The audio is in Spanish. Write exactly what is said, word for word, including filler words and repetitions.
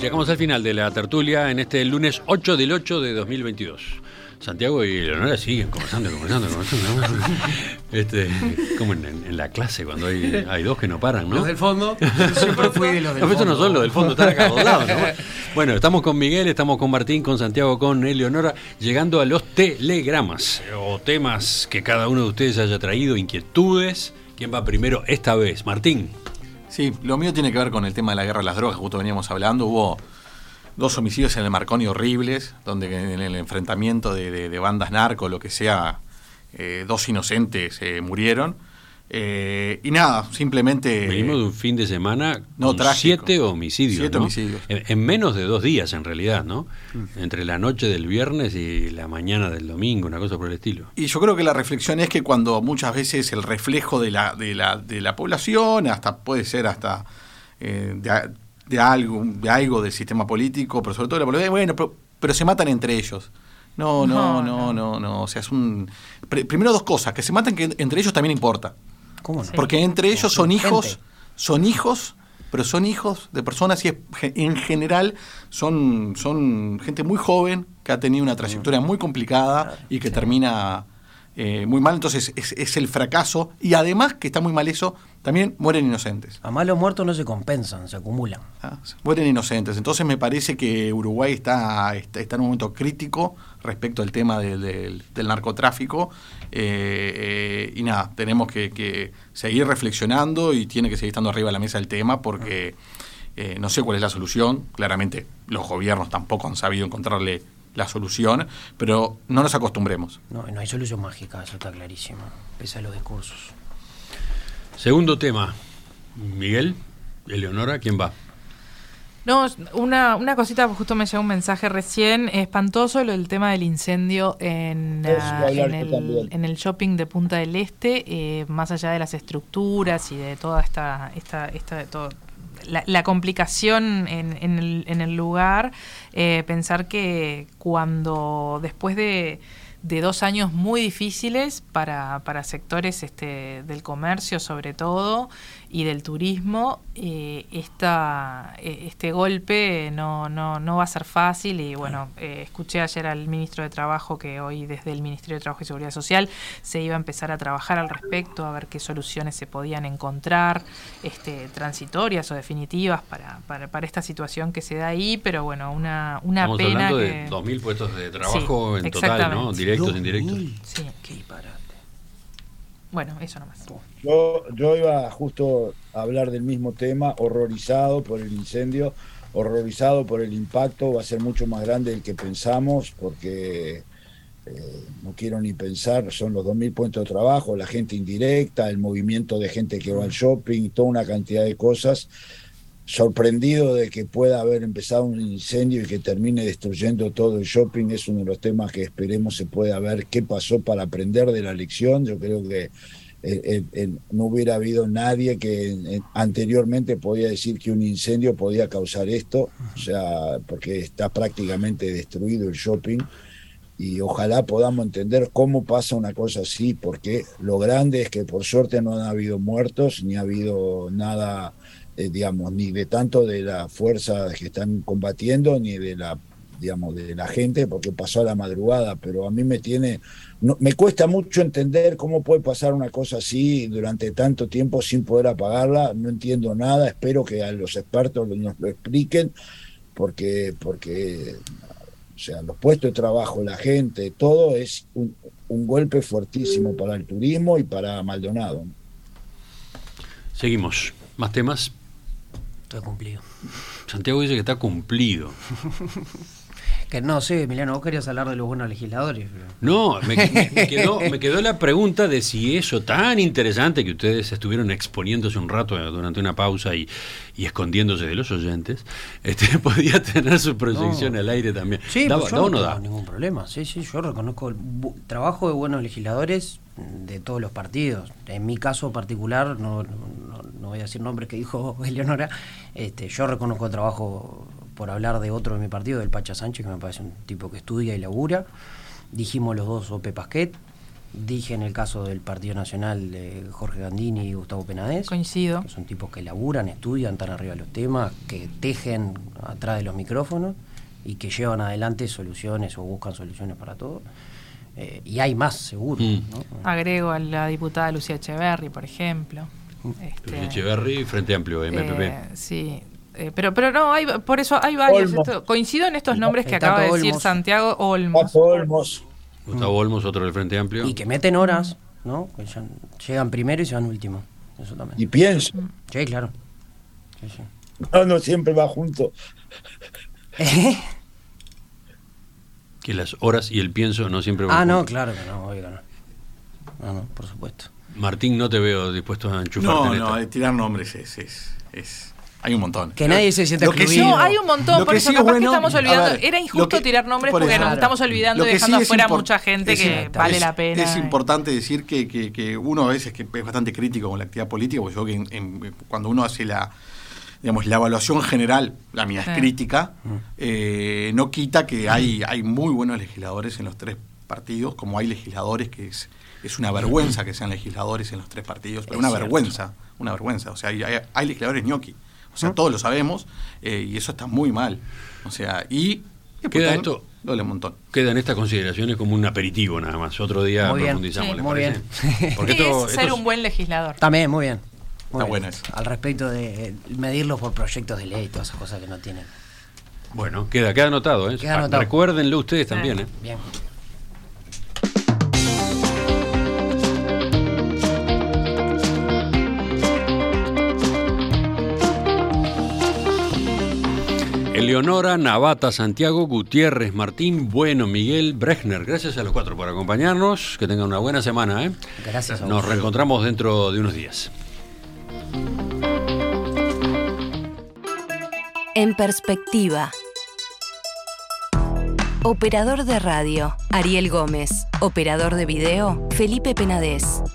Llegamos al final de la tertulia en este lunes ocho del ocho de dos mil veintidós. Santiago y Leonora siguen conversando, conversando, conversando. Este, como en, en la clase cuando hay, hay dos que no paran, ¿no? Los del fondo. Siempre fui de los del no, fondo. Estos no son los del fondo, están acá a los lados, ¿no? Bueno, estamos con Miguel, estamos con Martín, con Santiago, con Eleonora, llegando a los telegramas o temas que cada uno de ustedes haya traído, inquietudes. ¿Quién va primero esta vez? Martín. Sí, lo mío tiene que ver con el tema de la guerra de las drogas, justo veníamos hablando. Hubo dos homicidios en el Marconi horribles, donde en el enfrentamiento de, de, de bandas narco, lo que sea, eh, dos inocentes eh, murieron. Eh, y nada, simplemente... Venimos de un fin de semana no, con trágico. siete homicidios, Siete ¿no? homicidios. En, en menos de dos días, en realidad, ¿no? Mm. Entre la noche del viernes y la mañana del domingo, una cosa por el estilo. Y yo creo que la reflexión es que cuando muchas veces el reflejo de la, de la, de la población, hasta puede ser hasta eh, de, de, algo, de algo del sistema político, pero sobre todo de la población, bueno, pero, pero se matan entre ellos. No, no, no, no, no, no. O sea, es un... Primero dos cosas, que se matan que entre ellos también importa. ¿Cómo no? Porque entre ellos son gente. hijos, son hijos, pero son hijos de personas y en general son, son gente muy joven que ha tenido una trayectoria muy complicada y que termina eh, muy mal. Entonces es, es el fracaso y además que está muy mal eso, también mueren inocentes. A malos muertos no se compensan, se acumulan. Ah, mueren inocentes. Entonces me parece que Uruguay está, está, está en un momento crítico respecto al tema del, del, del narcotráfico. Eh, eh, y nada, tenemos que, que seguir reflexionando y tiene que seguir estando arriba de la mesa el tema porque eh, no sé cuál es la solución. Claramente los gobiernos tampoco han sabido encontrarle la solución, pero no nos acostumbremos. No, no hay solución mágica, eso está clarísimo, pese a los discursos. Segundo tema, Miguel, Eleonora, ¿quién va? No, una, una cosita, justo me llegó un mensaje recién, espantoso lo del tema del incendio en, uh, en, el, en el shopping de Punta del Este, eh, más allá de las estructuras y de toda esta, esta, esta todo, la, la complicación en, en, el, en el lugar, eh, pensar que cuando después de... de dos años muy difíciles para, para sectores este, del comercio sobre todo y del turismo, eh, esta, este golpe no, no, no va a ser fácil y bueno, eh, escuché ayer al ministro de Trabajo que hoy desde el Ministerio de Trabajo y Seguridad Social se iba a empezar a trabajar al respecto, a ver qué soluciones se podían encontrar, este, transitorias o definitivas para, para, para esta situación que se da ahí, pero bueno, una, una Estamos pena hablando que... de dos mil puestos de trabajo sí, en total, ¿no? Directos, indirectos. Sí. Qué disparate. Bueno, eso nomás. Yo, yo iba justo a hablar del mismo tema, horrorizado por el incendio, horrorizado por el impacto, va a ser mucho más grande del que pensamos, porque eh, no quiero ni pensar, son los dos mil puestos de trabajo, la gente indirecta, el movimiento de gente que va al shopping, toda una cantidad de cosas. Sorprendido de que pueda haber empezado un incendio y que termine destruyendo todo el shopping, es uno de los temas que esperemos se pueda ver qué pasó para aprender de la lección. Yo creo que eh, eh, eh, no hubiera habido nadie que eh, anteriormente podía decir que un incendio podía causar esto, o sea, porque está prácticamente destruido el shopping. Y ojalá podamos entender cómo pasa una cosa así, porque lo grande es que por suerte no han habido muertos, ni ha habido nada... Eh, digamos, ni de tanto de las fuerzas que están combatiendo, ni de la, digamos, de la gente, porque pasó a la madrugada, pero a mí me tiene, no, me cuesta mucho entender cómo puede pasar una cosa así durante tanto tiempo sin poder apagarla, no entiendo nada, espero que a los expertos nos lo expliquen, porque, porque o sea, los puestos de trabajo, la gente, todo es un, un golpe fuertísimo para el turismo y para Maldonado. Seguimos, más temas. Está cumplido. Santiago dice que está cumplido. Que no sé, Emiliano, vos querías hablar de los buenos legisladores. Pero... No, me, me, me, quedó, me quedó la pregunta de si eso tan interesante que ustedes estuvieron exponiéndose un rato durante una pausa y, y escondiéndose de los oyentes, este, podía tener su proyección no. al aire también. Sí, ¿Da, pues yo da no o no tengo da? ningún problema. Sí, sí, yo reconozco el bu- trabajo de buenos legisladores de todos los partidos. En mi caso particular, no, no, no voy a decir nombres que dijo Eleonora, este, yo reconozco el trabajo, por hablar de otro de mi partido, del Pacha Sánchez, que me parece un tipo que estudia y labura. Dijimos los dos Ope Pasquet, Dije en el caso del Partido Nacional de Jorge Gandini y Gustavo Penades. Coincido. Que son tipos que laburan, estudian, están arriba de los temas, que tejen atrás de los micrófonos y que llevan adelante soluciones o buscan soluciones para todo. Eh, y hay más, seguro. Mm. ¿no? Agrego a la diputada Lucía Echeverri, por ejemplo. Este, Lucía Echeverri, Frente Amplio, M P P. Eh, sí. Eh, pero pero no, hay, por eso hay varios. Esto, coincido en estos nombres que acaba de decir Santiago Olmos. Olmos. Gustavo Olmos, otro del Frente Amplio. Y que meten horas, ¿no? Que ya llegan primero y se van último. Eso también. Y pienso. Sí, claro. Sí, sí. No, no siempre va junto. ¿Eh? Que las horas y el pienso no siempre van Ah, juntos. no, claro que no, oiga, no. No, no, por supuesto. Martín, no te veo dispuesto a enchufarte No, en no, esta. tirar nombres es, es, es... Hay un montón. Que nadie se sienta excluido. No, hay un montón, por eso sí capaz bueno, que estamos olvidando. ver, Era injusto que, tirar nombres por porque eso, nos estamos olvidando y dejando sí afuera impor- mucha gente que es, vale es, la pena. Es importante decir que, que, que uno a veces que es bastante crítico con la actividad política, porque yo que en, en, cuando uno hace la digamos la evaluación general, la mía Sí. es crítica, eh, no quita que hay, hay muy buenos legisladores en los tres partidos, como hay legisladores que es, es una vergüenza que sean legisladores en los tres partidos, pero Es una cierto. vergüenza, una vergüenza. O sea, hay, hay, hay legisladores ñoqui. O sea, todos lo sabemos, eh, y eso está muy mal. O sea, y Queda esto, doble montón. Quedan estas consideraciones como un aperitivo nada más. Otro día Muy bien. profundizamos, Sí, ¿les muy parece? bien. Porque ¿Qué esto, es esto ser es- un buen legislador? También, muy bien. Muy Está bien. bueno eso. Al respecto de medirlos por proyectos de ley y todas esas cosas que no tienen. Bueno, queda, queda anotado, ¿eh? Queda anotado. Recuérdenlo ustedes Sí. también, ¿eh? Bien. Eleonora, Navata, Santiago, Gutiérrez, Martín, Bueno, Miguel, Brechner. Gracias a los cuatro por acompañarnos. Que tengan una buena semana, ¿eh? Gracias a Nos vos. reencontramos dentro de unos días. En perspectiva. Operador de radio, Ariel Gómez. Operador de video, Felipe Penades.